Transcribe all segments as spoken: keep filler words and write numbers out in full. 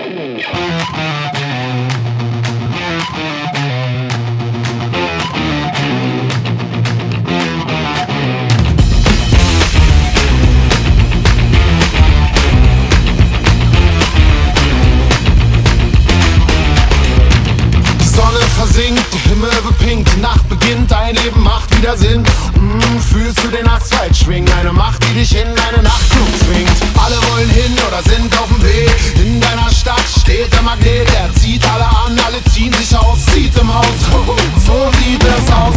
Versinkt, der Himmel wird pink, die Nacht beginnt, dein Leben macht wieder Sinn. mm, Fühlst du den Asphalt schwingen, eine Macht, die dich in eine Nachtclub zwingt. Alle wollen hin oder sind auf dem Weg, in deiner Stadt steht der Magnet. Er zieht alle an, alle ziehen sich aus, zieht im Haus, so sieht es aus.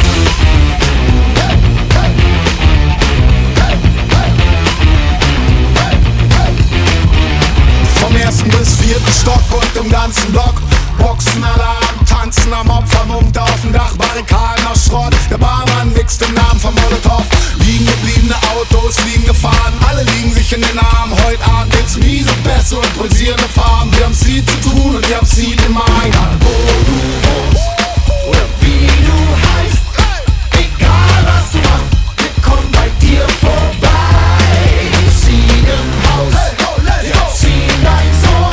Vom ersten bis vierten Stock und im ganzen Block Boxenalarm, tanzen am Opfermund auf dem Dach, Barrikaden aus Schrott. Der Barmann mixt im Namen von Molotow. Liegen gebliebene Autos, liegen gefahren, alle liegen sich in den Armen. Heute Abend gibt's miese Bässe und pulsierende Farben. Wir haben's viel zu tun und ihr habt's viel im Magen. Egal wo du wohnst oder wie du heißt, egal was du machst, wir kommen bei dir vorbei. Wir ziehen im Haus, wir ziehen dein Sohn.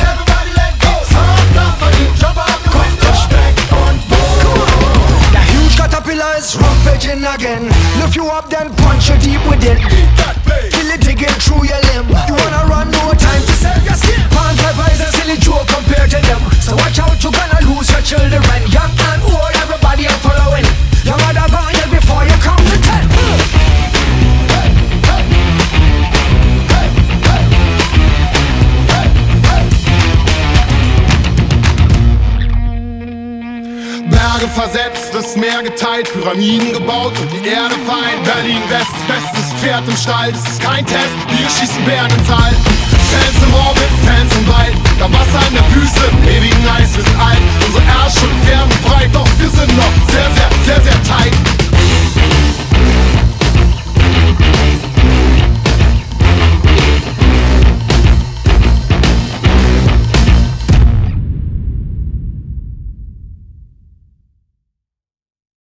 Caterpillar is rampaging again. Lift you up, then punch you deep within. Feel it digging through your limb. You wanna run, no time to save your skin. Pan pepper is a silly joke compared to them. So watch out, you're gonna lose your children. Young and old, everybody are following. Your mother gone here before you come to ten. Berge versetzt, das Meer geteilt, Pyramiden gebaut und die Erde fein. Berlin West, bestes Pferd im Stall, das ist kein Test, wir schießen Bären ins All. Fans im Orbit, Fans im Wald, da Wasser in